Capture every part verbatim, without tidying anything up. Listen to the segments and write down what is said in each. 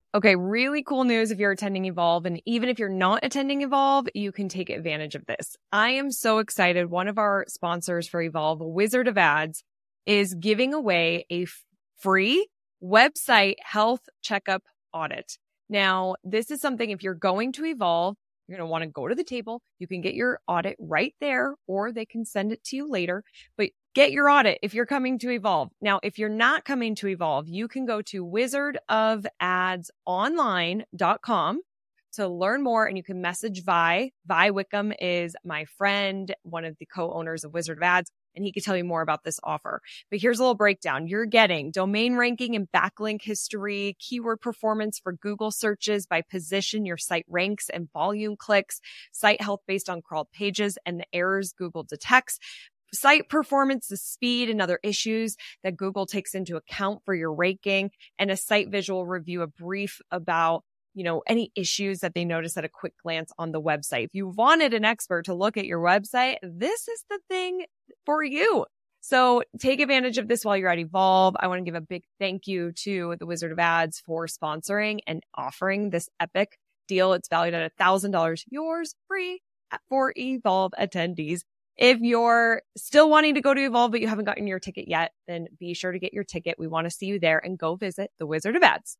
Okay, really cool news if you're attending Evolve. And even if you're not attending Evolve, you can take advantage of this. I am so excited. One of our sponsors for Evolve, Wizard of Ads, is giving away a f- free website health checkup audit. Now, this is something if you're going to Evolve, you're going to want to go to the table. You can get your audit right there, or they can send it to you later. But get your audit if you're coming to Evolve. Now, if you're not coming to Evolve, you can go to wizard of ads online dot com to learn more, and you can message Vi. Vi Wickham is my friend, one of the co-owners of Wizard of Ads, and he could tell you more about this offer. But here's a little breakdown. You're getting domain ranking and backlink history, keyword performance for Google searches by position your site ranks and volume clicks, site health based on crawled pages and the errors Google detects, site performance, the speed and other issues that Google takes into account for your ranking, and a site visual review, a brief about, you know, any issues that they notice at a quick glance on the website. If you wanted an expert to look at your website, this is the thing for you. So take advantage of this while you're at Evolve. I want to give a big thank you to the Wizard of Ads for sponsoring and offering this epic deal. It's valued at one thousand dollars, yours free for Evolve attendees. If you're still wanting to go to Evolve, but you haven't gotten your ticket yet, then be sure to get your ticket. We want to see you there, and go visit the Wizard of Ads.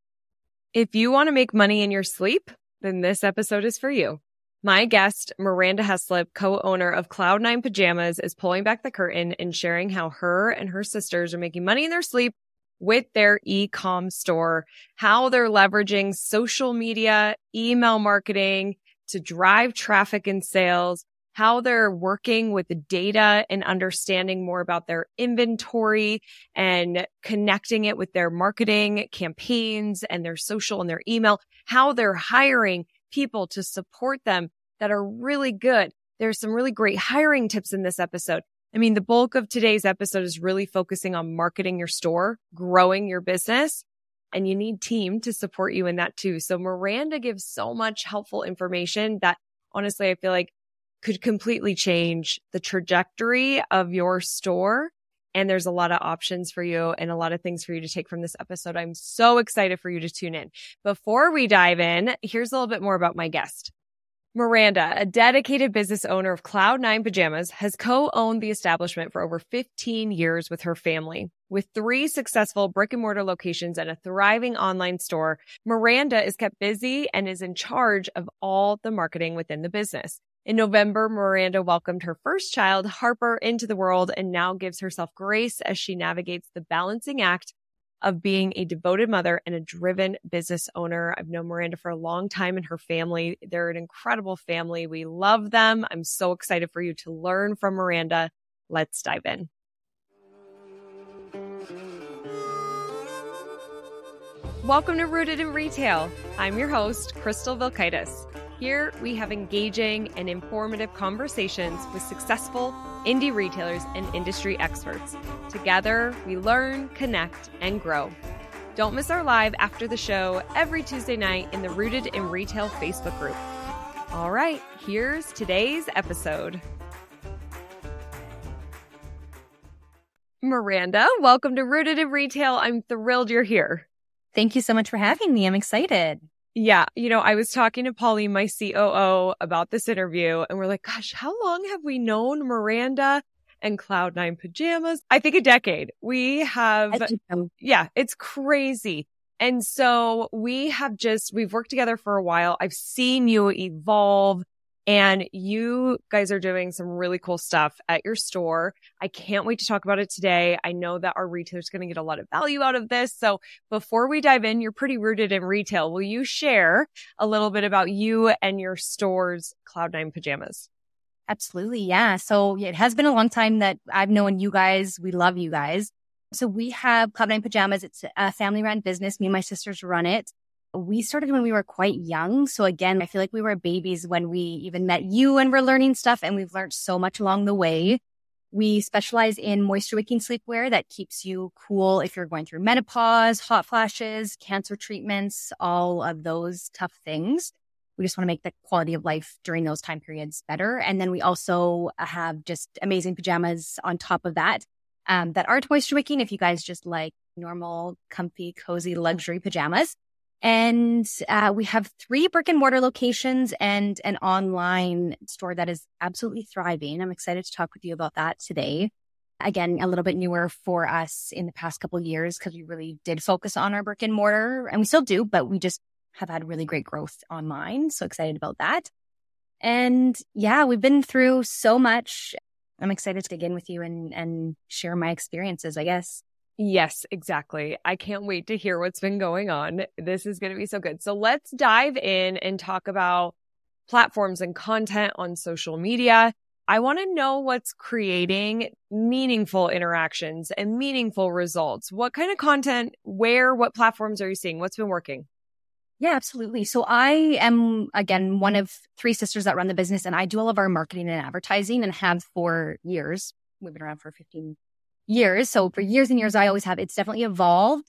If you want to make money in your sleep, then this episode is for you. My guest, Miranda Heslop, co-owner of Cloud nine Pajamas, is pulling back the curtain and sharing how her and her sisters are making money in their sleep with their e-com store, how they're leveraging social media, email marketing to drive traffic and sales, how they're working with the data and understanding more about their inventory and connecting it with their marketing campaigns and their social and their email, how they're hiring people to support them that are really good. There's some really great hiring tips in this episode. I mean, the bulk of today's episode is really focusing on marketing your store, growing your business, and you need team to support you in that too. So Miranda gives so much helpful information that honestly, I feel like could completely change the trajectory of your store. And there's a lot of options for you and a lot of things for you to take from this episode. I'm so excited for you to tune in. Before we dive in, here's a little bit more about my guest. Miranda, a dedicated business owner of Cloud nine Pajamas, has co-owned the establishment for over fifteen years with her family. With three successful brick and mortar locations and a thriving online store, Miranda is kept busy and is in charge of all the marketing within the business. In November, Miranda welcomed her first child, Harper, into the world and now gives herself grace as she navigates the balancing act of being a devoted mother and a driven business owner. I've known Miranda for a long time and her family. They're an incredible family. We love them. I'm so excited for you to learn from Miranda. Let's dive in. Welcome to Rooted in Retail. I'm your host, Crystal Vilkaitis. Here, we have engaging and informative conversations with successful indie retailers and industry experts. Together, we learn, connect, and grow. Don't miss our live after the show every Tuesday night in the Rooted in Retail Facebook group. All right, here's today's episode. Miranda, welcome to Rooted in Retail. I'm thrilled you're here. Thank you so much for having me. I'm excited. Yeah. You know, I was talking to Pauline, my C O O, about this interview, and we're like, gosh, how long have we known Miranda and Cloud nine Pajamas? I think a decade. We have, yeah, it's crazy. And so we have just, we've worked together for a while. I've seen you evolve, and you guys are doing some really cool stuff at your store. I can't wait to talk about it today. I know that our retailers are going to get a lot of value out of this. So before we dive in, you're pretty rooted in retail. Will you share a little bit about you and your store's Cloud nine Pajamas? Absolutely. Yeah. So yeah, it has been a long time that I've known you guys. We love you guys. So we have Cloud nine Pajamas. It's a family run business. Me and my sisters run it. We started when we were quite young. So again, I feel like we were babies when we even met you and we're learning stuff, and we've learned so much along the way. We specialize in moisture wicking sleepwear that keeps you cool if you're going through menopause, hot flashes, cancer treatments, all of those tough things. We just want to make the quality of life during those time periods better. And then we also have just amazing pajamas on top of that, um, that aren't moisture wicking if you guys just like normal, comfy, cozy, luxury pajamas. And uh, we have three brick and mortar locations and an online store that is absolutely thriving. I'm excited to talk with you about that today. Again, a little bit newer for us in the past couple of years because we really did focus on our brick and mortar, and we still do, but we just have had really great growth online. So excited about that. And yeah, we've been through so much. I'm excited to dig in with you and, and share my experiences, I guess. Yes, exactly. I can't wait to hear what's been going on. This is going to be so good. So let's dive in and talk about platforms and content on social media. I want to know what's creating meaningful interactions and meaningful results. What kind of content, where, what platforms are you seeing? What's been working? Yeah, absolutely. So I am, again, one of three sisters that run the business, and I do all of our marketing and advertising and have for years. We've been around for fifteen years. So for years and years, I always have. It's definitely evolved.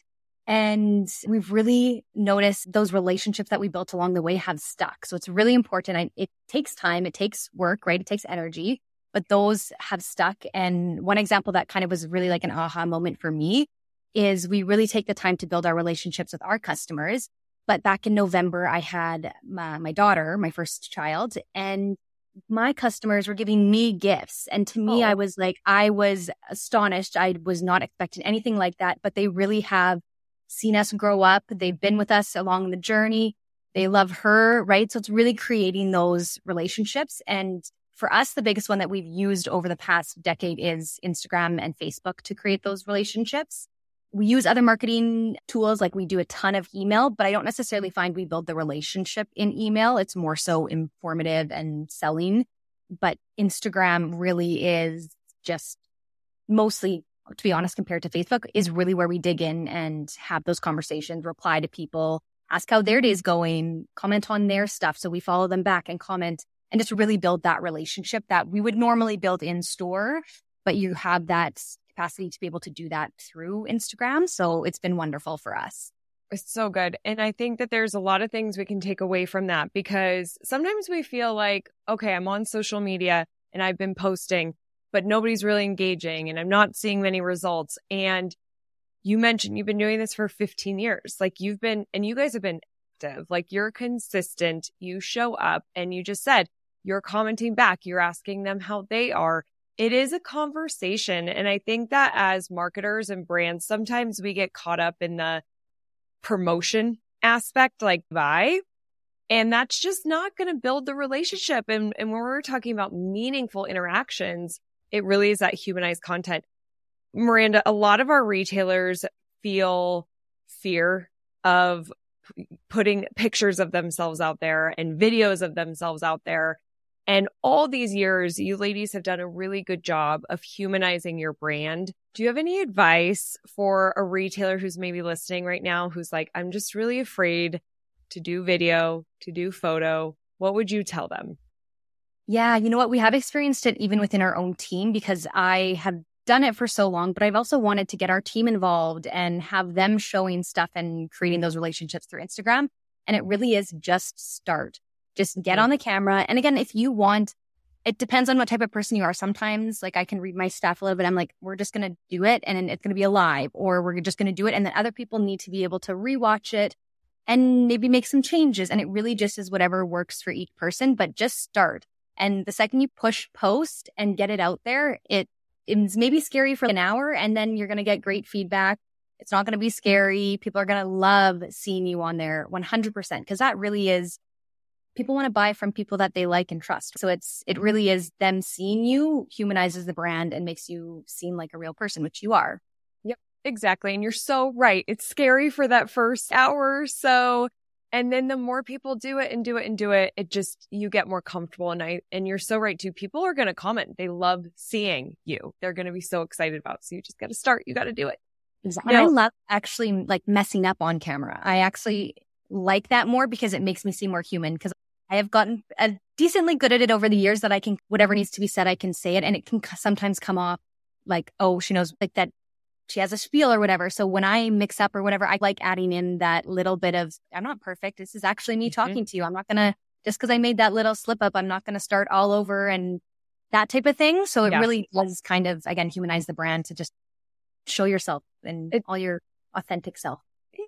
And we've really noticed those relationships that we built along the way have stuck. So it's really important. I, it takes time. It takes work, right? It takes energy, but those have stuck. And one example that kind of was really like an aha moment for me is we really take the time to build our relationships with our customers. But back in November, I had my, my daughter, my first child, and my customers were giving me gifts. And to me, oh. I was like, I was astonished. I was not expecting anything like that, but they really have seen us grow up. They've been with us along the journey. They love her, right? So it's really creating those relationships. And for us, the biggest one that we've used over the past decade is Instagram and Facebook to create those relationships. We use other marketing tools, like we do a ton of email, but I don't necessarily find we build the relationship in email. It's more so informative and selling. But Instagram really is just mostly, to be honest, compared to Facebook, is really where we dig in and have those conversations, reply to people, ask how their day's going, comment on their stuff. So we follow them back and comment and just really build that relationship that we would normally build in store, but you have that capacity to be able to do that through Instagram. So it's been wonderful for us. It's so good. And I think that there's a lot of things we can take away from that, because sometimes we feel like, okay, I'm on social media and I've been posting, but nobody's really engaging and I'm not seeing many results. And you mentioned you've been doing this for fifteen years. Like you've been, and you guys have been active, like you're consistent, you show up, and you just said you're commenting back, you're asking them how they are. It is a conversation. And I think that as marketers and brands, sometimes we get caught up in the promotion aspect, like buy, and that's just not going to build the relationship. And, and when we're talking about meaningful interactions, it really is that humanized content. Miranda, a lot of our retailers feel fear of p- putting pictures of themselves out there and videos of themselves out there. And all these years, you ladies have done a really good job of humanizing your brand. Do you have any advice for a retailer who's maybe listening right now, who's like, I'm just really afraid to do video, to do photo? What would you tell them? Yeah, you know what? We have experienced it even within our own team, because I have done it for so long, but I've also wanted to get our team involved and have them showing stuff and creating those relationships through Instagram. And it really is just start. Just get on the camera. And again, if you want, it depends on what type of person you are. Sometimes, like, I can read my stuff a little bit. I'm like, we're just going to do it and it's going to be alive, or we're just going to do it. And then other people need to be able to rewatch it and maybe make some changes. And it really just is whatever works for each person, but just start. And the second you push post and get it out there, it it's maybe scary for an hour, and then you're going to get great feedback. It's not going to be scary. People are going to love seeing you on there one hundred percent, because that really is, people want to buy from people that they like and trust. So it's, it really is them seeing you humanizes the brand and makes you seem like a real person, which you are. Yep, exactly. And you're so right. It's scary for that first hour or so. And then the more people do it and do it and do it, it just, you get more comfortable. And I, and you're so right too. People are going to comment. They love seeing you. They're going to be so excited about it. So you just got to start. You got to do it. Exactly. And I love actually like messing up on camera. I actually like that more because it makes me seem more human, because I have gotten uh, decently good at it over the years that I can, whatever needs to be said, I can say it. And it can sometimes come off like, oh, she knows, like that she has a spiel or whatever. So when I mix up or whatever, I like adding in that little bit of, I'm not perfect. This is actually me mm-hmm. talking to you. I'm not going to, just because I made that little slip up, I'm not going to start all over and that type of thing. So it yeah. really does kind of, again, humanize the brand to just show yourself and it, all your authentic self. Yes.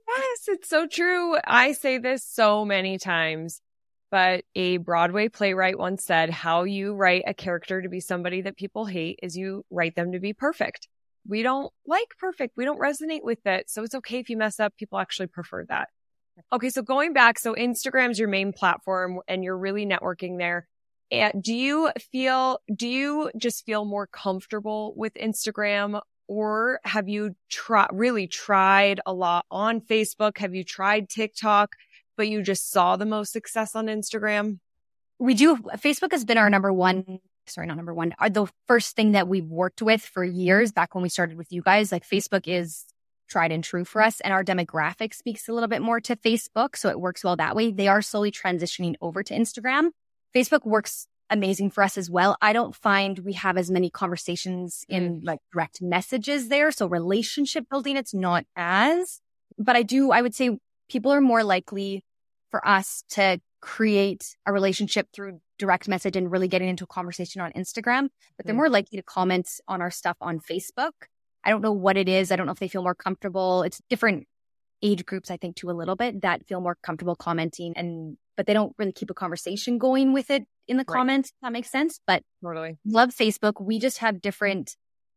Yes, it's so true. I say this so many times, but a Broadway playwright once said, how you write a character to be somebody that people hate is you write them to be perfect. We don't like perfect. We don't resonate with it. So it's okay if you mess up. People actually prefer that. Okay. So going back, so Instagram's your main platform and you're really networking there. And do you feel, do you just feel more comfortable with Instagram, or have you try, really tried a lot on Facebook? Have you tried TikTok, but you just saw the most success on Instagram? We do. Facebook has been our number one, sorry, not number one, are the first thing that we've worked with for years back when we started with you guys. Like Facebook is tried and true for us, and our demographic speaks a little bit more to Facebook. So it works well that way. They are slowly transitioning over to Instagram. Facebook works amazing for us as well. I don't find we have as many conversations in like direct messages there. So relationship building, it's not as, but I do, I would say people are more likely for us to create a relationship through direct message and really getting into a conversation on Instagram, but they're more likely to comment on our stuff on Facebook. I don't know what it is. I don't know if they feel more comfortable. It's different age groups, I think, too, a little bit that feel more comfortable commenting, and but they don't really keep a conversation going with it in the right. comments. If that makes sense. But totally love Facebook. We just have different,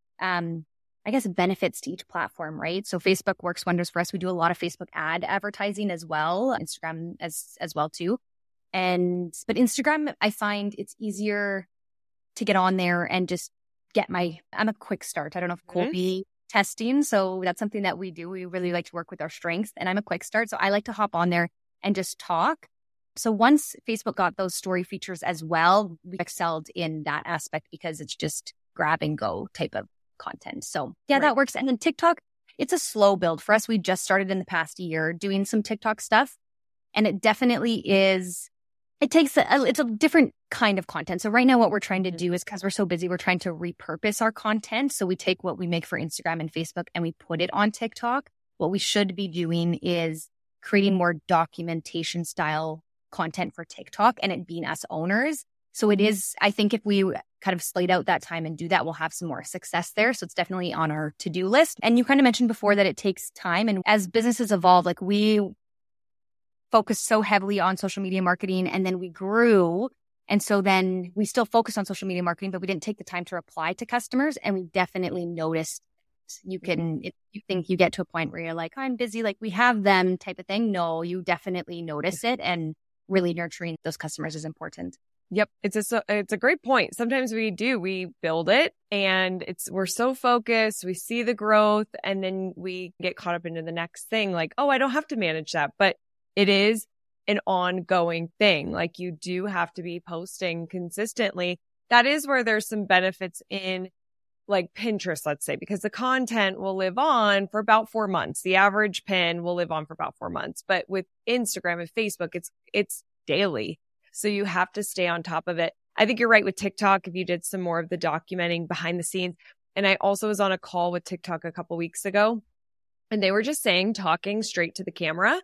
um, I guess, benefits to each platform, right? So Facebook works wonders for us. We do a lot of Facebook ad advertising as well, Instagram as as well too. And but Instagram, I find it's easier to get on there and just get my. I'm a quick start. I don't know if Colby. Mm-hmm. Testing. So that's something that we do. We really like to work with our strengths, and I'm a quick start. So I like to hop on there and just talk. So once Facebook got those story features as well, we excelled in that aspect because it's just grab and go type of content. So yeah, right. that works. And then TikTok, it's a slow build for us. We just started in the past year doing some TikTok stuff, and it definitely is, it takes, a, it's a different kind of content. So right now what we're trying to do is, because we're so busy, we're trying to repurpose our content. So we take what we make for Instagram and Facebook and we put it on TikTok. What we should be doing is creating more documentation style content for TikTok and it being us owners. So it is, I think if we kind of slate out that time and do that, we'll have some more success there. So it's definitely on our to-do list. And you kind of mentioned before that it takes time. And as businesses evolve, like we focused so heavily on social media marketing and then we grew. And so then we still focus on social media marketing, but we didn't take the time to reply to customers. And we definitely noticed you can, if you think you get to a point where you're like, I'm busy, like we have them type of thing. No, you definitely notice it, and really nurturing those customers is important. Yep. It's a, it's a great point. Sometimes we do, we build it and it's, we're so focused, we see the growth, and then we get caught up into the next thing. Like, oh, I don't have to manage that, but it is an ongoing thing. Like you do have to be posting consistently. That is where there's some benefits in like Pinterest, let's say, because the content will live on for about four months. The average pin will live on for about four months. But with Instagram and Facebook, it's, it's daily. So you have to stay on top of it. I think you're right with TikTok. If you did some more of the documenting behind the scenes. And I also was on a call with TikTok a couple weeks ago, and they were just saying talking straight to the camera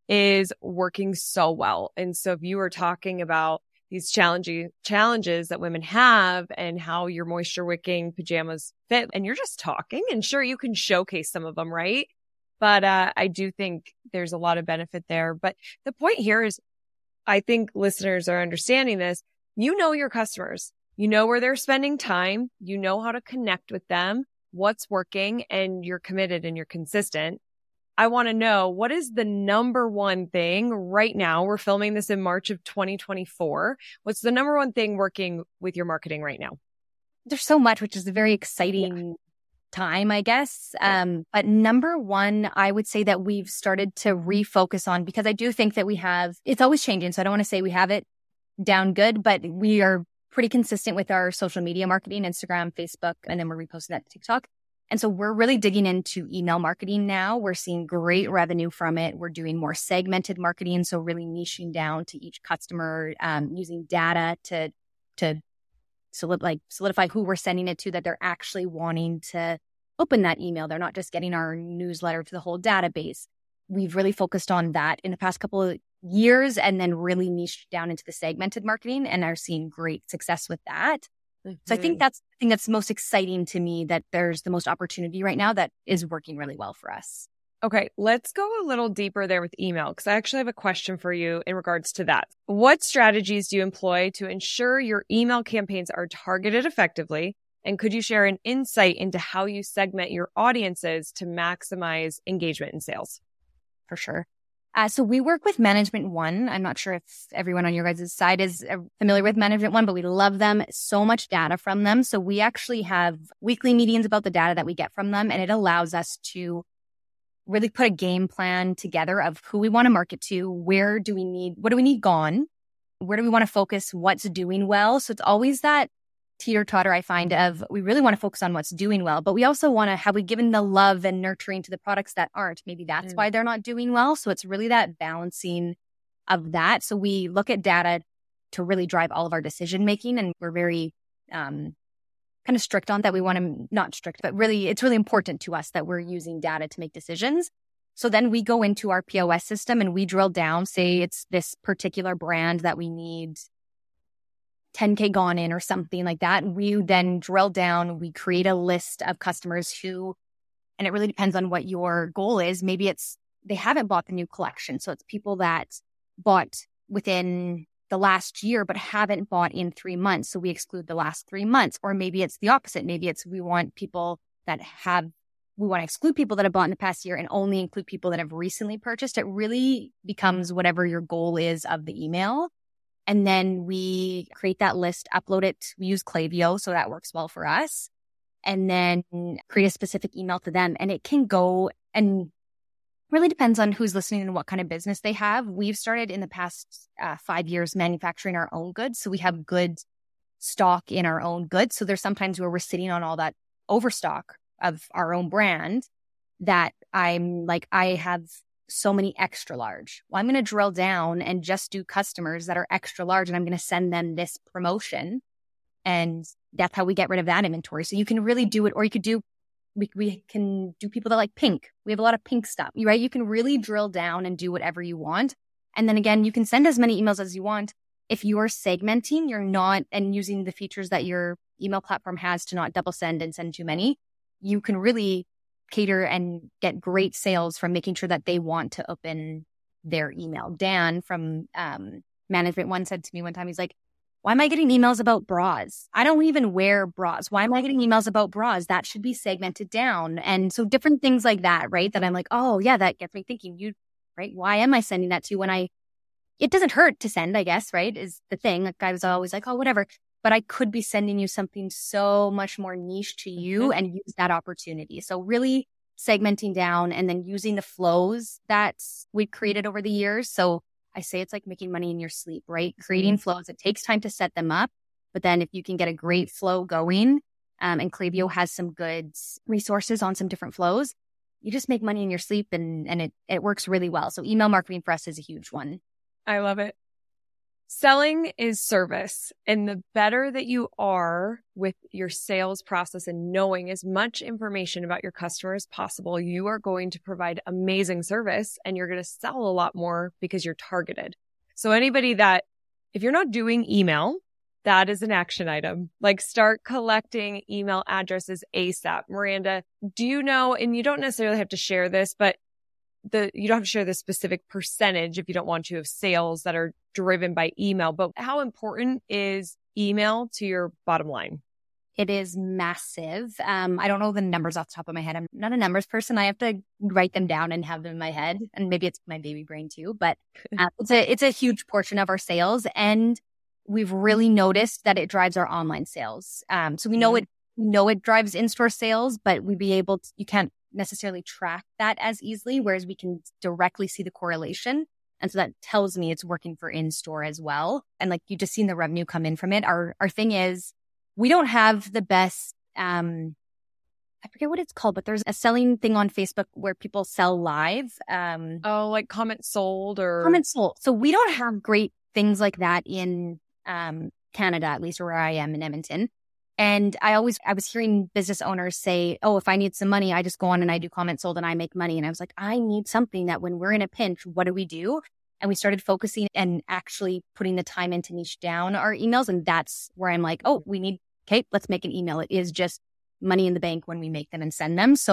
is working so well. And so if you were talking about these challenging challenges that women have and how your moisture wicking pajamas fit, and you're just talking, and sure, you can showcase some of them, right? But uh, I do think there's a lot of benefit there. But the point here is, I think listeners are understanding this. You know your customers. You know where they're spending time. You know how to connect with them, what's working, and you're committed and you're consistent. I want to know, what is the number one thing right now? We're filming this in March of twenty twenty-four. What's the number one thing working with your marketing right now? There's so much, which is a very exciting yeah. time, I guess. Um, but number one, I would say that we've started to refocus on, because I do think that we have, it's always changing. So I don't want to say we have it down good, but we are pretty consistent with our social media marketing, Instagram, Facebook, and then we're reposting that to TikTok. And so we're really digging into email marketing now. We're seeing great revenue from it. We're doing more segmented marketing. So really niching down to each customer, um, using data to, to solid, like solidify who we're sending it to, that they're actually wanting to open that email. They're not just getting our newsletter to the whole database. We've really focused on that in the past couple of years, and then really niched down into the segmented marketing and are seeing great success with that. Mm-hmm. So I think that's the thing that's most exciting to me, that there's the most opportunity right now that is working really well for us. Okay, let's go a little deeper there with email because I actually have a question for you in regards to that. What strategies do you employ to ensure your email campaigns are targeted effectively? And could you share an insight into how you segment your audiences to maximize engagement and sales? For sure. Uh, so we work with Management One. I'm not sure if everyone on your guys' side is familiar with Management One, but we love them. So much data from them. So we actually have weekly meetings about the data that we get from them, and it allows us to really put a game plan together of who we want to market to, where do we need, what do we need gone, where do we want to focus, what's doing well. So it's always that teeter-totter, I find, of we really want to focus on what's doing well, but we also want to, have we given the love and nurturing to the products that aren't? Maybe that's mm. why they're not doing well. So it's really that balancing of that. So we look at data to really drive all of our decision-making, and we're very um, kind of strict on that. We want to, not strict, but really, it's really important to us that we're using data to make decisions. So then we go into our P O S system and we drill down, say it's this particular brand that we need ten K gone in or something like that. We then drill down, we create a list of customers who, and it really depends on what your goal is. Maybe it's, they haven't bought the new collection. So it's people that bought within the last year, but haven't bought in three months. So we exclude the last three months. Or maybe it's the opposite. Maybe it's, we want people that have, we want to exclude people that have bought in the past year and only include people that have recently purchased. It really becomes whatever your goal is of the email. And then we create that list, upload it. We use Klaviyo, so that works well for us. And then create a specific email to them. And it can go, and really depends on who's listening and what kind of business they have. We've started in the past uh, five years manufacturing our own goods. So we have good stock in our own goods. So there's sometimes where we're sitting on all that overstock of our own brand that I'm like, I have so many extra large. Well, I'm going to drill down and just do customers that are extra large, and I'm going to send them this promotion. And that's how we get rid of that inventory. So you can really do it, or you could do, we, we can do people that like pink. We have a lot of pink stuff, right? You can really drill down and do whatever you want. And then again, you can send as many emails as you want. If you're segmenting, you're not, and using the features that your email platform has to not double send and send too many, you can really cater and get great sales from making sure that they want to open their email. Dan from um, Management One said to me one time, he's like, why am I getting emails about bras? I don't even wear bras. Why am I getting emails about bras? That should be segmented down. And so different things like that, right? That I'm like, oh yeah, that gets me thinking, you, right? Why am I sending that to you when I, it doesn't hurt to send, I guess, right? Is the thing. Like I was always like, oh, whatever. But I could be sending you something so much more niche to you mm-hmm. and use that opportunity. So really segmenting down and then using the flows that we've created over the years. So I say it's like making money in your sleep, right? Creating mm-hmm. flows. It takes time to set them up. But then if you can get a great flow going, um, and Klaviyo has some good resources on some different flows, you just make money in your sleep, and, and it, it works really well. So email marketing for us is a huge one. I love it. Selling is service, and the better that you are with your sales process and knowing as much information about your customer as possible, you are going to provide amazing service, and you're going to sell a lot more because you're targeted. So anybody that, if you're not doing email, that is an action item. Like start collecting email addresses ASAP. Miranda, do you know, and you don't necessarily have to share this, but the you don't have to share the specific percentage if you don't want to of sales that are driven by email, but how important is email to your bottom line? It is massive. Um, I don't know the numbers off the top of my head. I'm not a numbers person. I have to write them down and have them in my head, and maybe it's my baby brain too. But uh, it's a it's a huge portion of our sales, and we've really noticed that it drives our online sales. Um, so we know mm-hmm. it we know it drives in-store sales, but we'd be able to. You can't necessarily track that as easily, whereas we can directly see the correlation. And so that tells me it's working for in-store as well. And like you just seen the revenue come in from it. Our our thing is we don't have the best, um, I forget what it's called, but there's a selling thing on Facebook where people sell live. Um, oh, like comment sold or? Comment sold. So we don't have great things like that in um, Canada, at least where I am in Edmonton. And I always, I was hearing business owners say, oh, if I need some money, I just go on and I do comment sold and I make money. And I was like, I need something that when we're in a pinch, what do we do? And we started focusing and actually putting the time in to niche down our emails. And that's where I'm like, oh, we need, okay, let's make an email. It is just money in the bank when we make them and send them. So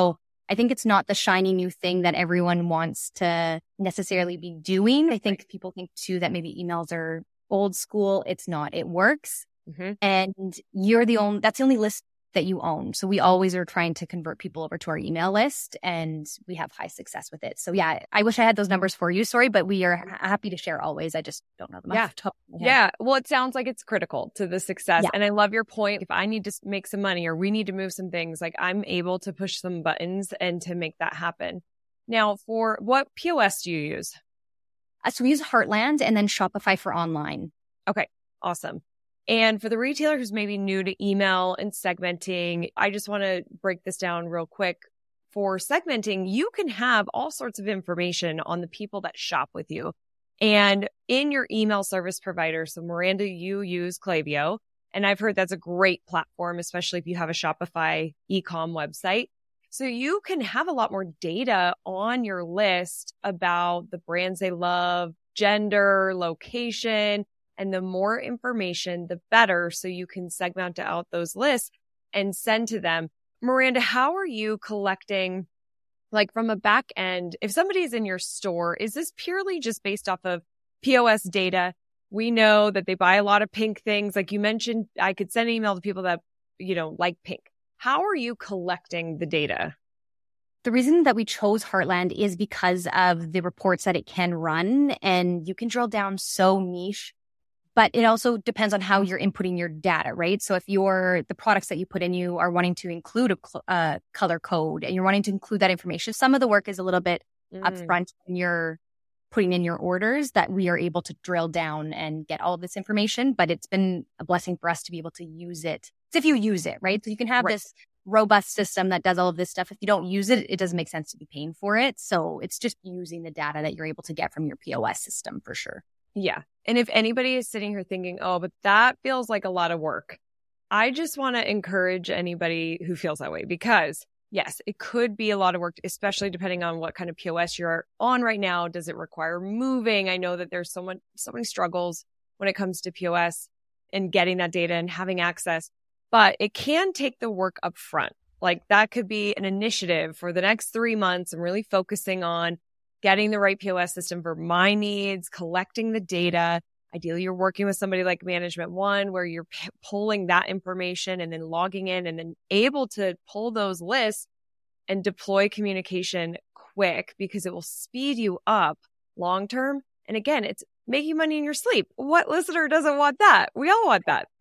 I think it's not the shiny new thing that everyone wants to necessarily be doing. I think people think too that maybe emails are old school. It's not. It works. Mm-hmm. And you're the only, that's the only list that you own. So we always are trying to convert people over to our email list, and we have high success with it. So yeah, I wish I had those numbers for you. Sorry, but we are happy to share always. I just don't know them. Yeah. Yeah. Well, it sounds like it's critical to the success. Yeah. And I love your point. If I need to make some money or we need to move some things, like I'm able to push some buttons and to make that happen. Now, for what P O S do you use? Uh, so we use Heartland and then Shopify for online. Okay. Awesome. And for the retailer who's maybe new to email and segmenting, I just want to break this down real quick. For segmenting, you can have all sorts of information on the people that shop with you. And in your email service provider, so Miranda, you use Klaviyo, and I've heard that's a great platform, especially if you have a Shopify e-com website. So you can have a lot more data on your list about the brands they love, gender, location. And the more information, the better. So you can segment out those lists and send to them. Miranda, how are you collecting, like from a back end, if somebody's in your store, is this purely just based off of P O S data? We know that they buy a lot of pink things. Like you mentioned, I could send an email to people that, you know, like pink. How are you collecting the data? The reason that we chose Heartland is because of the reports that it can run, and you can drill down so niche. But it also depends on how you're inputting your data, right? So if you're, the products that you put in, you are wanting to include a cl- uh, color code and you're wanting to include that information, some of the work is a little bit mm. upfront when you're putting in your orders that we are able to drill down and get all of this information. But it's been a blessing for us to be able to use it. It's if you use it, right? So you can have right. this robust system that does all of this stuff. If you don't use it, it doesn't make sense to be paying for it. So it's just using the data that you're able to get from your P O S system for sure. Yeah. And if anybody is sitting here thinking, oh, but that feels like a lot of work, I just want to encourage anybody who feels that way, because yes, it could be a lot of work, especially depending on what kind of P O S you're on right now. Does it require moving? I know that there's so much, so many struggles when it comes to P O S and getting that data and having access, but it can take the work up front. Like that could be an initiative for the next three months and really focusing on getting the right P O S system for my needs, collecting the data. Ideally, you're working with somebody like Management One where you're p- pulling that information and then logging in and then able to pull those lists and deploy communication quick, because it will speed you up long term. And again, it's making money in your sleep. What listener doesn't want that? We all want that.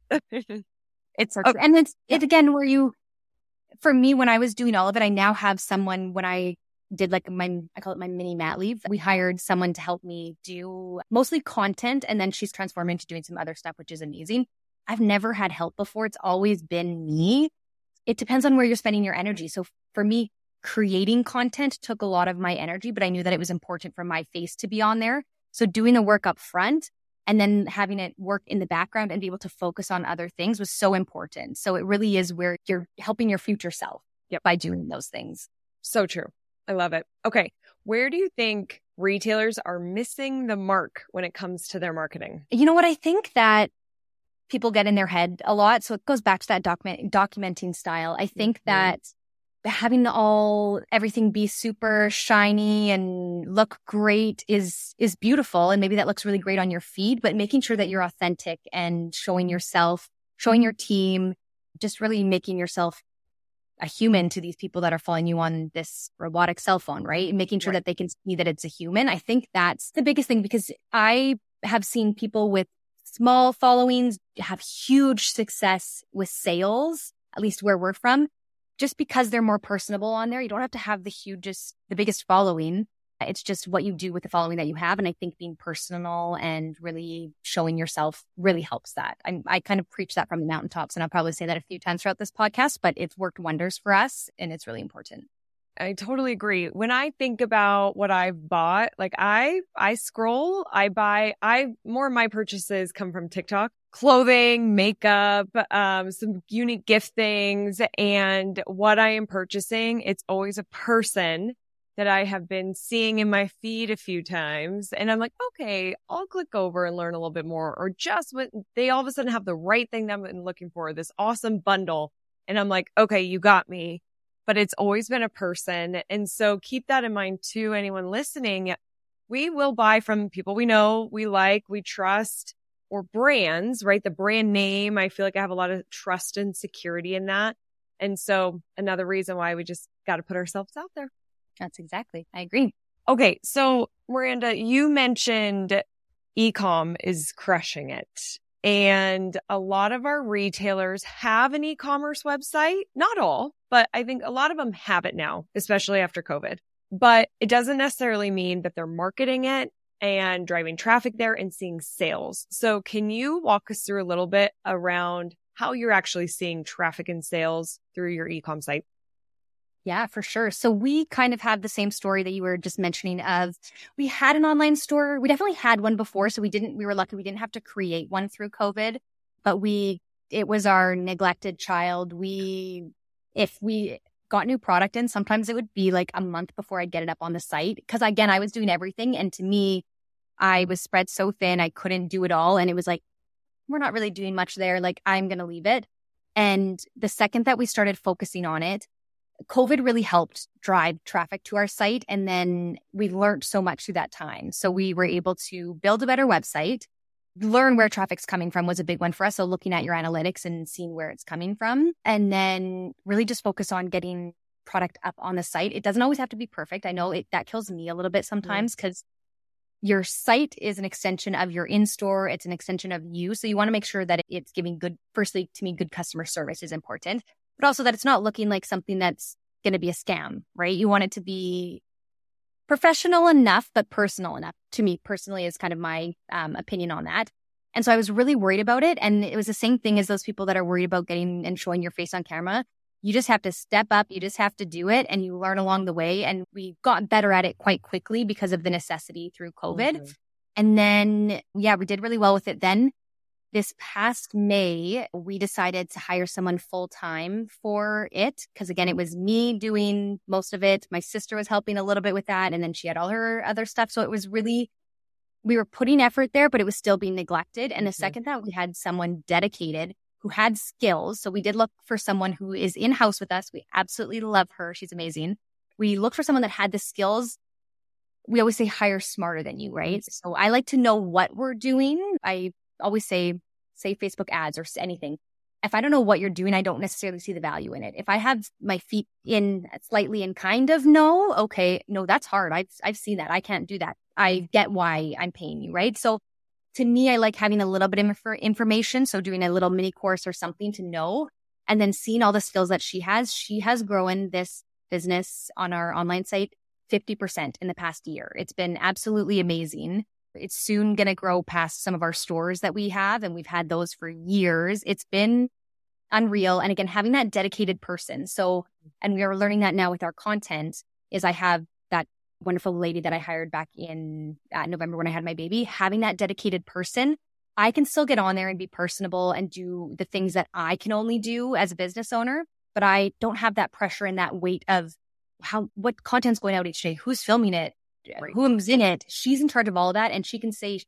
It's so true. Okay. And it's, it's again where you, for me, when I was doing all of it, I now have someone when I did like my, I call it my mini mat leave. We hired someone to help me do mostly content, and then she's transformed into doing some other stuff, which is amazing. I've never had help before. It's always been me. It depends on where you're spending your energy. So for me, creating content took a lot of my energy, but I knew that it was important for my face to be on there. So doing the work up front and then having it work in the background and be able to focus on other things was so important. So it really is where you're helping your future self yep. by doing those things. So true. I love it. Okay. Where do you think retailers are missing the mark when it comes to their marketing? You know what? I think that people get in their head a lot. So it goes back to that document documenting style. I think mm-hmm. that having all, everything be super shiny and look great is, is beautiful. And maybe that looks really great on your feed, but making sure that you're authentic and showing yourself, showing your team, just really making yourself a human to these people that are following you on this robotic cell phone, right? And making sure right. that they can see that it's a human. I think that's the biggest thing, because I have seen people with small followings have huge success with sales, at least where we're from, just because they're more personable on there. You don't have to have the hugest, the biggest following. It's just what you do with the following that you have. And I think being personal and really showing yourself really helps that. I, I kind of preach that from the mountaintops, and I'll probably say that a few times throughout this podcast, but it's worked wonders for us and it's really important. I totally agree. When I think about what I've bought, like I, I scroll, I buy, I, more of my purchases come from TikTok, clothing, makeup, um, some unique gift things. And what I am purchasing, it's always a person that I have been seeing in my feed a few times. And I'm like, okay, I'll click over and learn a little bit more. Or just when they all of a sudden have the right thing that I've been looking for, this awesome bundle. And I'm like, okay, you got me. but it's always been a person. And so keep that in mind too, anyone listening. We will buy from people we know, we like, we trust, or brands, right? The brand name, I feel like I have a lot of trust and security in that. And so another reason why we just got to put ourselves out there. That's exactly. I agree. Okay. So Miranda, you mentioned e-com is crushing it. And a lot of our retailers have an e-commerce website. Not all, but I think a lot of them have it now, especially after COVID. But it doesn't necessarily mean that they're marketing it and driving traffic there and seeing sales. So can you walk us through a little bit around how you're actually seeing traffic and sales through your e-com site? Yeah, for sure. So we kind of have the same story that you were just mentioning of we had an online store. We definitely had one before. So we didn't, we were lucky we didn't have to create one through COVID, but we, it was our neglected child. We, if we got new product in, sometimes it would be like a month before I'd get it up on the site. Cause again, I was doing everything. And to me, I was spread so thin, I couldn't do it all. And it was like, we're not really doing much there. Like, I'm going to leave it. And the second that we started focusing on it, COVID really helped drive traffic to our site. And then we learned so much through that time. So we were able to build a better website, learn where traffic's coming from was a big one for us. So looking at your analytics and seeing where it's coming from, and then really just focus on getting product up on the site. It doesn't always have to be perfect. I know it that kills me a little bit sometimes because your site is an extension of your in-store. It's an extension of you. So you want to make sure that it's giving good, firstly, to me, good customer service is important, but also that it's not looking like something that's going to be a scam, right? You want it to be professional enough, but personal enough. To me personally is kind of my um, opinion on that. And so I was really worried about it. And it was the same thing as those people that are worried about getting and showing your face on camera. You just have to step up. You just have to do it and you learn along the way. And we got better at it quite quickly because of the necessity through COVID. Mm-hmm. And then, yeah, we did really well with it then. This past May, we decided to hire someone full time for it. Because again, it was me doing most of it. My sister was helping a little bit with that. And then she had all her other stuff. So it was really, we were putting effort there, but it was still being neglected. And the mm-hmm. second that we had someone dedicated who had skills. So we did look for someone who is in-house with us. We absolutely love her. She's amazing. We looked for someone that had the skills. We always say hire smarter than you, right? So I like to know what we're doing. I always say, say Facebook ads or anything. If I don't know what you're doing, I don't necessarily see the value in it. If I have my feet in slightly and kind of know, okay, no, that's hard. I've, I've seen that. I can't do that. I get why I'm paying you, right? So to me, I like having a little bit of information. So doing a little mini course or something to know, and then seeing all the skills that she has. She has grown this business on our online site fifty percent in the past year. It's been absolutely amazing. It's soon going to grow past some of our stores that we have, and we've had those for years. It's been unreal. And again, having that dedicated person. So, and we are learning that now with our content is I have that wonderful lady that I hired back in uh, November when I had my baby, having that dedicated person. I can still get on there and be personable and do the things that I can only do as a business owner, but I don't have that pressure and that weight of how, what content's going out each day, who's filming it, right. who's in it. She's in charge of all of that. And she can say,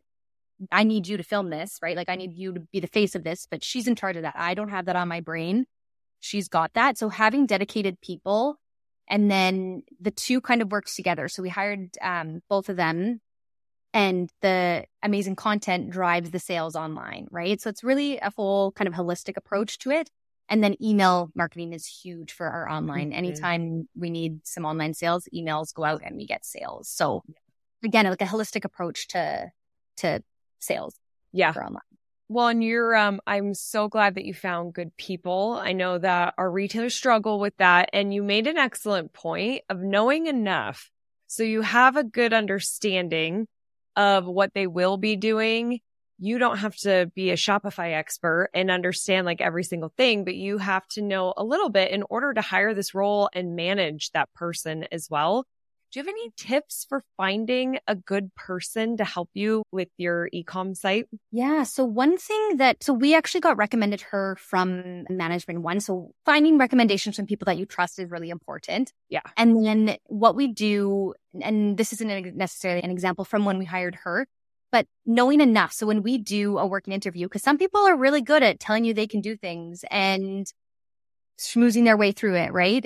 I need you to film this, right? Like I need you to be the face of this, but she's in charge of that. I don't have that on my brain. She's got that. So having dedicated people, and then the two kind of worked together. So we hired um, both of them, and the amazing content drives the sales online, right? So it's really a full kind of holistic approach to it. And then email marketing is huge for our online. Mm-hmm. Anytime we need some online sales, emails go out and we get sales. So again, like a holistic approach to to sales. Yeah. For online. Well, and you're, um, I'm so glad that you found good people. I know that our retailers struggle with that. And you made an excellent point of knowing enough. So you have a good understanding of what they will be doing. You don't have to be a Shopify expert and understand like every single thing, but you have to know a little bit in order to hire this role and manage that person as well. Do you have any tips for finding a good person to help you with your e-com site? Yeah. So one thing that, so we actually got recommended her from Management One. So finding recommendations from people that you trust is really important. Yeah. And then what we do, and this isn't necessarily an example from when we hired her, but knowing enough. So when we do a working interview, because some people are really good at telling you they can do things and schmoozing their way through it, right?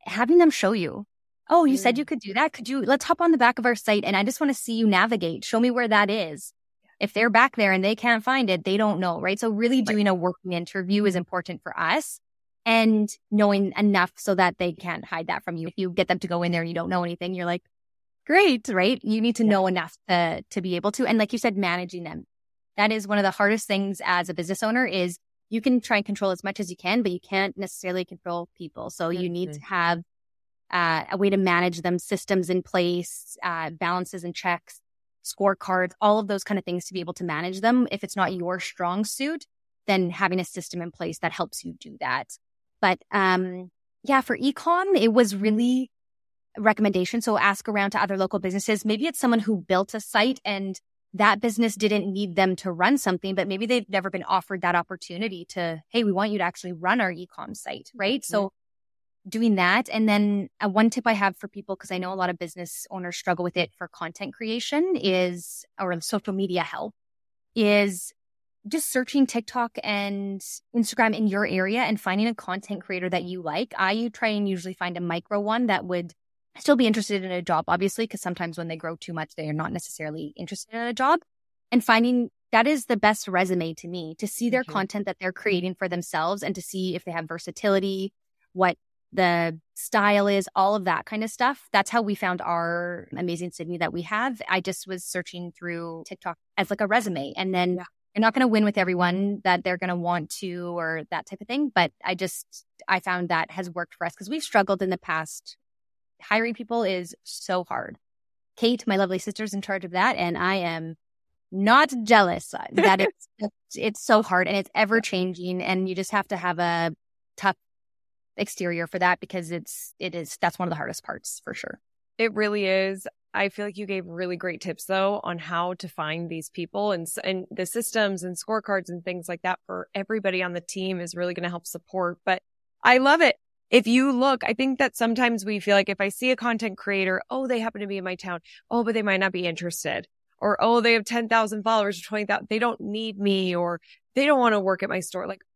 having them show you, oh, you Mm. said you could do that. Could you, let's hop on the back of our site and I just want to see you navigate. Show me where that is. If they're back there and they can't find it, they don't know, right? So really doing a working interview is important for us, and knowing enough so that they can't hide that from you. If you get them to go in there and you don't know anything, you're like, great, right? You need to Yeah. know enough to, to be able to. And like you said, managing them. That is one of the hardest things as a business owner is you can try and control as much as you can, but you can't necessarily control people. So you need Mhm. to have uh, a way to manage them, systems in place, uh, balances and checks, scorecards, all of those kind of things to be able to manage them. If it's not your strong suit, then having a system in place that helps you do that. But um, yeah, for e-com, it was really a recommendation. So ask around to other local businesses. Maybe it's someone who built a site and that business didn't need them to run something, but maybe they've never been offered that opportunity to, hey, we want you to actually run our e-com site, right? Mhm. So doing that. And then uh, one tip I have for people, because I know a lot of business owners struggle with it for content creation is, or social media help, is just searching TikTok and Instagram in your area and finding a content creator that you like. I try and usually find a micro one that would still be interested in a job, obviously, because sometimes when they grow too much, they are not necessarily interested in a job. And finding that is the best resume to me, to see their Mhm. content that they're creating for themselves and to see if they have versatility, what the style is, all of that kind of stuff. That's how we found our amazing Sydney that we have. I just was searching through TikTok as like a resume. And then Yeah. you're not going to win with everyone that they're going to want to or that type of thing. But I just, I found that has worked for us because we've struggled in the past. Hiring people is so hard. Kate, my lovely sister, is in charge of that. And I am not jealous that it's, it's so hard and it's ever changing. And you just have to have a tough exterior for that because it's, it is, that's one of the hardest parts for sure. It really is. I feel like you gave really great tips though on how to find these people, and and the systems and scorecards and things like that for everybody on the team is really going to help support. But I love it. If you look, I think that sometimes we feel like if I see a content creator, oh, they happen to be in my town. Oh, but they might not be interested. Or, oh, they have ten thousand followers or twenty thousand. They don't need me, or they don't want to work at my store. Like,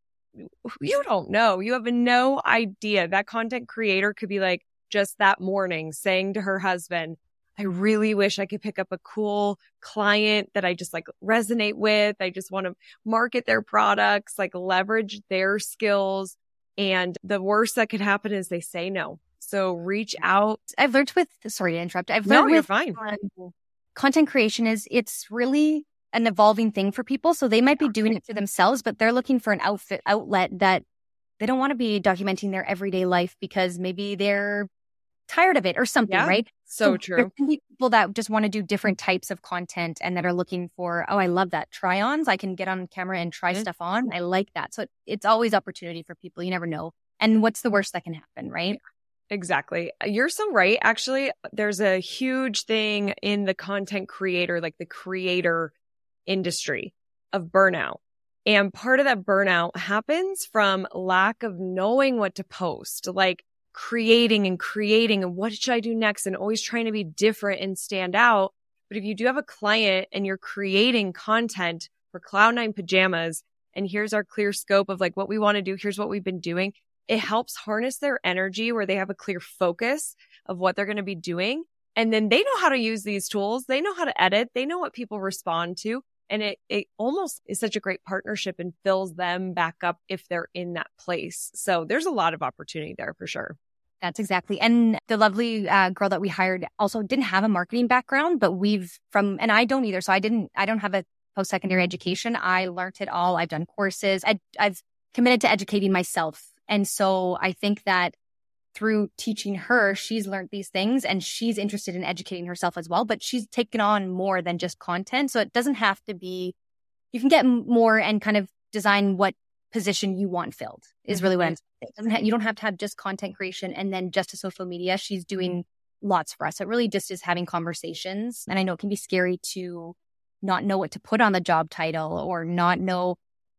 you don't know. You have no idea. That content creator could be like just that morning saying to her husband, I really wish I could pick up a cool client that I just like resonate with. I just want to market their products, like leverage their skills. And the worst that could happen is they say no. So reach out. I've learned with, sorry to interrupt. I've No, learned you're with fine. um, content creation is it's really an evolving thing for people. So they might be doing it for themselves, but they're looking for an outfit outlet that they don't want to be documenting their everyday life because maybe they're tired of it or something, Yeah, right? So There true. can be people that just want to do different types of content and that are looking for, oh, I love that. Try-ons. I can get on camera and try Mhm. stuff on. I like that. So it, it's always opportunity for people. You never know. And what's the worst that can happen, right? Exactly. You're so right. Actually, there's a huge thing in the content creator, like the creator industry of burnout. And part of that burnout happens from lack of knowing what to post, like creating and creating and what should I do next and always trying to be different and stand out. But if you do have a client and you're creating content for Cloud Nine Pajamas, and here's our clear scope of like what we want to do, here's what we've been doing, it helps harness their energy where they have a clear focus of what they're going to be doing. And then they know how to use these tools. They know how to edit. They know what people respond to. And it, it almost is such a great partnership and fills them back up if they're in that place. So there's a lot of opportunity there for sure. That's exactly. And the lovely uh, girl that we hired also didn't have a marketing background, but we've from, and I don't either. So I didn't, I don't have a post-secondary education. I learned it all. I've done courses. I, I've committed to educating myself. And so I think that through teaching her, she's learned these things and she's interested in educating herself as well, but she's taken on more than just content. So it doesn't have to be, you can get more and kind of design what position you want filled is really what I'm saying. It doesn't have, you don't have to have just content creation and then just a social media. She's doing lots for us. It really just is having conversations. And I know it can be scary to not know what to put on the job title or not know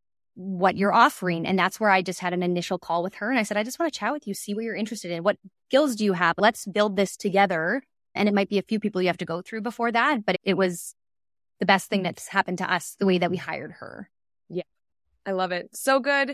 what you're offering. And that's where I just had an initial call with her. And I said, I just want to chat with you, see what you're interested in. What skills do you have? Let's build this together. And it might be a few people you have to go through before that, but it was the best thing that's happened to us the way that we hired her. Yeah, I love it. So good.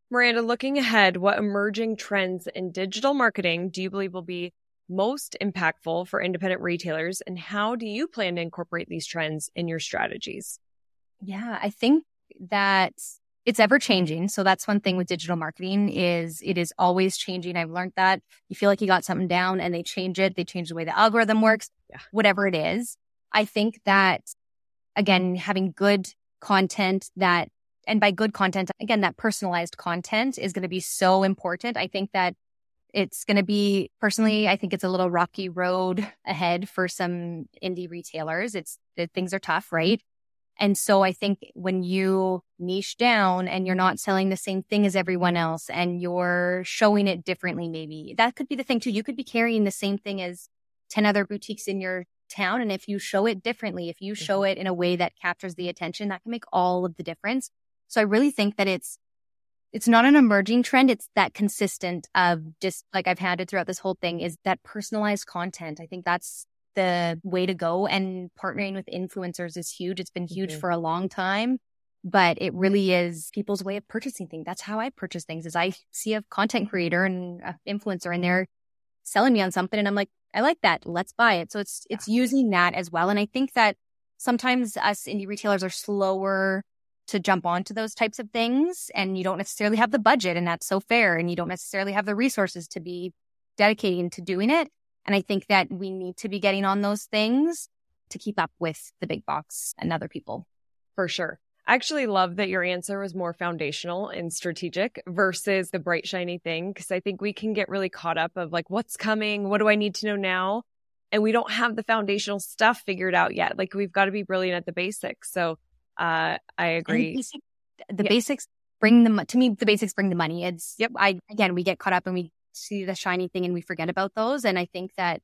Miranda, looking ahead, what emerging trends in digital marketing do you believe will be most impactful for independent retailers, and how do you plan to incorporate these trends in your strategies? Yeah, I think that it's ever changing. So that's one thing with digital marketing is it is always changing. I've learned that you feel like you got something down and they change it. They change the way the algorithm works, yeah. Whatever it is. I think that, again, having good content that, and by good content, again, that personalized content is going to be so important. I think that it's going to be, personally, I think it's a little rocky road ahead for some indie retailers. It's, it, things are tough, right? And so I think when you niche down and you're not selling the same thing as everyone else and you're showing it differently, maybe that could be the thing too. You could be carrying the same thing as ten other boutiques in your town. And if you show it differently, if you show it in a way that captures the attention, that can make all of the difference. So I really think that it's, it's not an emerging trend. It's that consistent of just like I've had it throughout this whole thing is that personalized content. I think that's the way to go. And partnering with influencers is huge. It's been huge mm-hmm. for a long time, but it really is people's way of purchasing things. That's how I purchase things is I see a content creator and an influencer and they're selling me on something. And I'm like, I like that. Let's buy it. So it's, it's using that as well. And I think that sometimes us indie retailers are slower to jump onto those types of things. And you don't necessarily have the budget, and that's so fair. And you don't necessarily have the resources to be dedicating to doing it. And I think that we need to be getting on those things to keep up with the big box and other people. For sure. I actually love that your answer was more foundational and strategic versus the bright, shiny thing. Because I think we can get really caught up of like, what's coming? What do I need to know now? And we don't have the foundational stuff figured out yet. Like we've got to be brilliant at the basics. So Uh, I agree. Basic, the yeah. basics bring the, to me, the basics bring the money. It's, yep. I, again, we get caught up and we see the shiny thing and we forget about those. And I think that,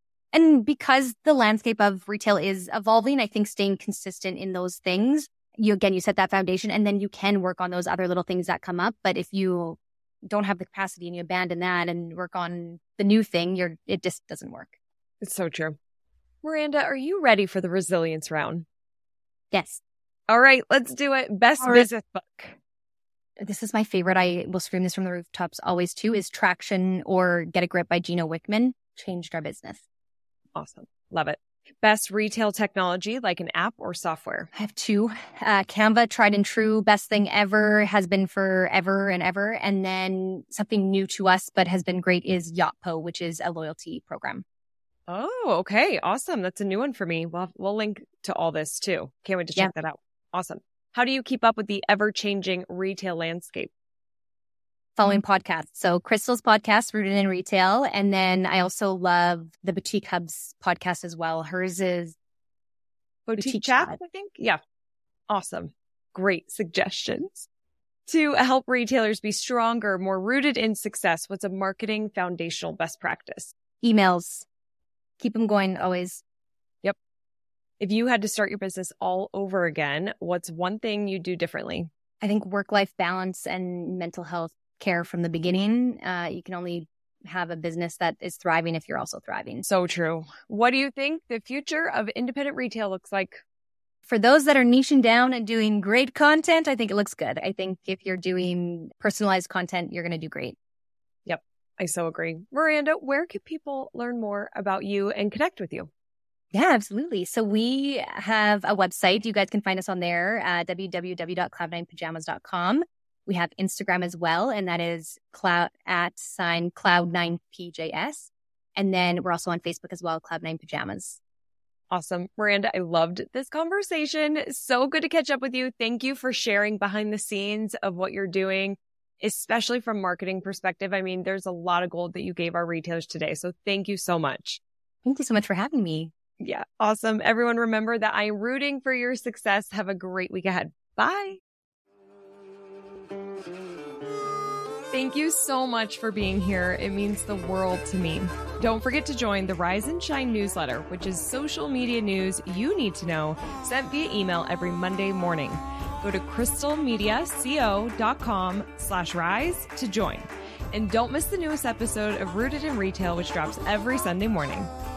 and because the landscape of retail is evolving, I think staying consistent in those things, you, again, you set that foundation and then you can work on those other little things that come up. But if you don't have the capacity and you abandon that and work on the new thing, you're, it just doesn't work. It's so true. Miranda, are you ready for the resilience round? Yes. All right, let's do it. Best right. business book. This is my favorite. I will scream this from the rooftops always too, is Traction or Get a Grip by Gino Wickman. Changed our business. Awesome. Love it. Best retail technology, like an app or software. I have two. Uh, Canva, tried and true, best thing ever, has been forever and ever. And then something new to us, but has been great is Yotpo, which is a loyalty program. Oh, okay. Awesome. That's a new one for me. We'll, we'll link to all this too. Can't wait to check yeah. that out. Awesome. How do you keep up with the ever-changing retail landscape? Following podcasts. So Crystal's podcast, Rooted in Retail. And then I also love the Boutique Hubs podcast as well. Hers is Boutique, Boutique Chat, Chat, I think. Yeah. Awesome. Great suggestions. To help retailers be stronger, more rooted in success, what's a marketing foundational best practice? Emails. Keep them going always. Yep. If you had to start your business all over again, what's one thing you'd do differently? I think work-life balance and mental health care from the beginning. Uh, you can only have a business that is thriving if you're also thriving. So true. What do you think the future of independent retail looks like? For those that are niching down and doing great content, I think it looks good. I think if you're doing personalized content, you're going to do great. Yep. I so agree. Miranda, where can people learn more about you and connect with you? Yeah, absolutely. So we have a website. You guys can find us on there, uh, w w w dot cloud nine pajamas dot com. We have Instagram as well, and that is cloud at sign cloud nine P J S. And then we're also on Facebook as well, Cloud nine Pajamas. Awesome. Miranda, I loved this conversation. So good to catch up with you. Thank you for sharing behind the scenes of what you're doing, especially from marketing perspective. I mean, there's a lot of gold that you gave our retailers today. So thank you so much. Thank you so much for having me. Yeah. Awesome. Everyone, remember that I'm rooting for your success. Have a great week ahead. Bye. Thank you so much for being here. It means the world to me. Don't forget to join the Rise and Shine newsletter, which is social media news you need to know, sent via email every Monday morning. Go to crystalmediaco.com slash rise to join. And don't miss the newest episode of Rooted in Retail, which drops every Sunday morning.